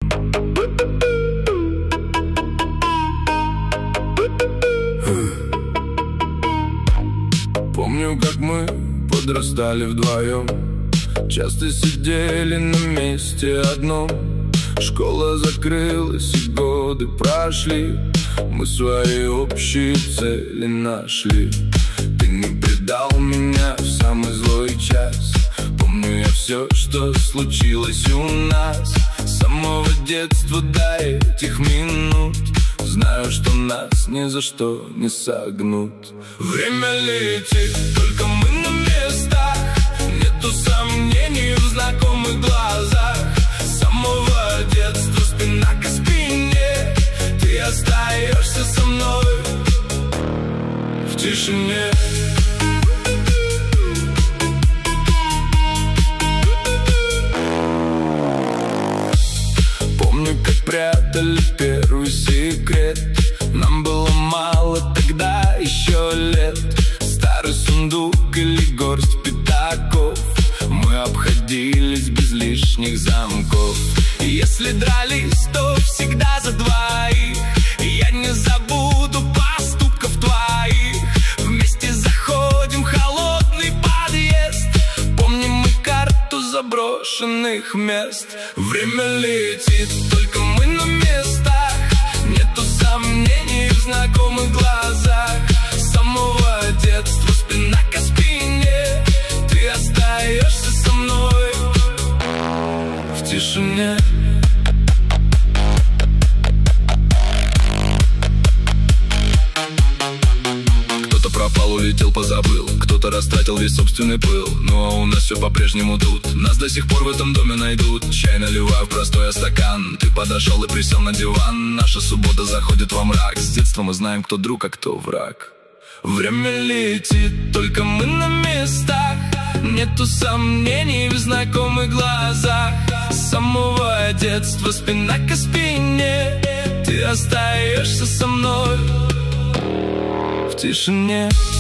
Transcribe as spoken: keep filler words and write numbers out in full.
Помню, как мы подрастали вдвоем, часто сидели на месте одном. Школа закрылась и годы прошли, мы свои общие цели нашли. Ты не предал меня в самый злой час. Помню я все, что случилось у нас с самого детства до этих минут. Знаю, что нас ни за что не согнут. Время летит, только мы на местах. Нету сомнений в знакомых глазах. С самого детства спина к спине. Ты остаешься со мной в тишине. Помню, как прятали первый секрет. Нам было мало тогда еще лет. Старый сундук или горсть пятаков. Мы обходились без лишних замков. И если дрались, то всегда за двоих. И я не забуду поступков твоих. Вместе заходим в холодный подъезд. Помним мы карту заброшенных мест. Время летит, только мы на местах. Нету сомнений в знакомых глазах. С самого детства спина к спине. Ты остаешься со мной в тишине. Кто-то пропал, улетел, позабыл. Кто-то растратил весь собственный пыл. Но у нас все по-прежнему тут. Нас до сих пор в этом доме найдут. Чай наливаю в простой стакан. Ты подошел и присел на диван. Наша суббота заходит во мрак. С детства мы знаем, кто друг, а кто враг. Время летит, только мы на местах. Нету сомнений в знакомых глазах. С самого детства спина к спине. Ты остаешься со мной в тишине.